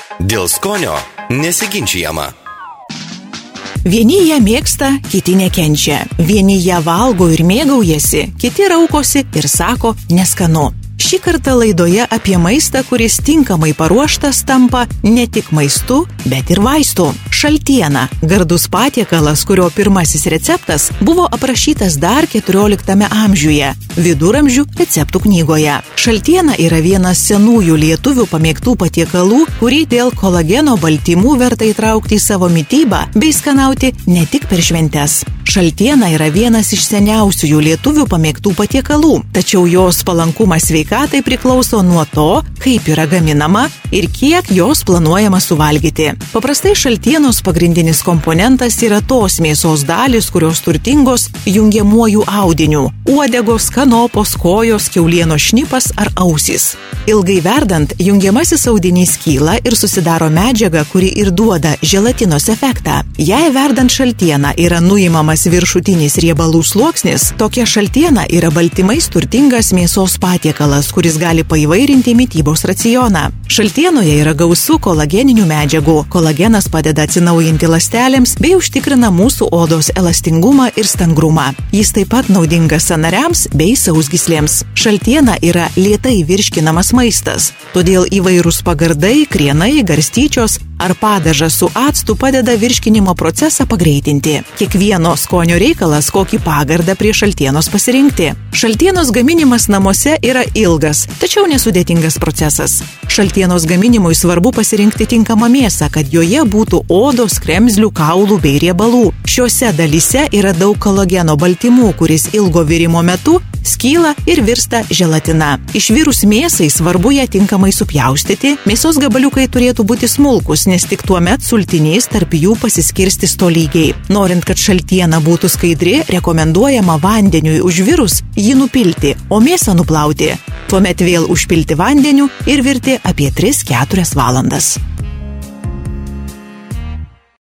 Dėl skonio nesiginčijama. Vieni ją mėgsta, kiti nekenčia. Vieni ją valgo ir mėgaujasi, kiti raukosi ir sako neskanu. Šį kartą laidoje apie maistą, kuris tinkamai paruoštas tampa ne tik maistu, bet ir vaistu. Šaltiena – gardus patiekalas, kurio pirmasis receptas buvo aprašytas dar 14 amžiuje, viduramžių receptų knygoje. Šaltiena yra vienas senųjų lietuvių pamėgtų patiekalų, kurį dėl kolageno baltymų verta įtraukti į savo mitybą bei skanauti ne tik per šventes. Šaltiena yra vienas iš seniausiųjų lietuvių pamėgtų patiekalų, tačiau jos palankumas sveikatai priklauso nuo to, kaip yra gaminama ir kiek jos planuojama suvalgyti. Paprastai šaltienos pagrindinis komponentas yra tos mėsos dalys, kurios turtingos jungiamuoju audiniu – uodegos, kanopos, kojos, kiaulienos šnipas ar ausys. Ilgai verdant, jungiamasis audinys kyla ir susidaro medžiaga, kuri ir duoda želatinos efektą. Jei verdant šaltieną yra nuimamas viršutinis riebalų sluoksnis, tokia šaltiena yra baltymais turtingas mėsos patiekalas, kuris gali paįvairinti mitybos racioną. Šaltienoje yra gausu kolageninių medžiagų. Kolagenas padeda atsinaujinti ląstelėms bei užtikrina mūsų odos elastingumą ir stangrumą. Jis taip pat naudingas sąnariams bei sausgyslėms. Šaltiena yra lėtai virškinamas maistas, todėl įvairūs pagardai, krienai, garstyčios ar padažas su actu padeda virškinimo procesą pagreitinti. Kiekvieno skonio reikalas, kokį pagardą prie šaltienos pasirinkti. Šaltienos gaminimas namuose yra ilgas, tačiau nesudėtingas procesas. Šaltienos gaminimui svarbu pasirinkti tinkamą mėsą, kad joje būtų odos, kremzlių, kaulų bei riebalų. Šiuose dalyse yra daug kolageno baltymų, kuris ilgo virimo metu skyla ir virsta želatina. Išvirus mėsai svarbu ją tinkamai supjaustyti. Mėsos gabaliukai turėtų būti smulkus, nes tik tuomet sultinys tarp jų pasiskirstys tolygiai. Norint, kad šaltiena būtų skaidri, rekomenduojama vandeniui užvirus jį nupilti, o mėsą nuplauti. Tuomet vėl užpilti vandeniu ir virti apie 3-4 valandas.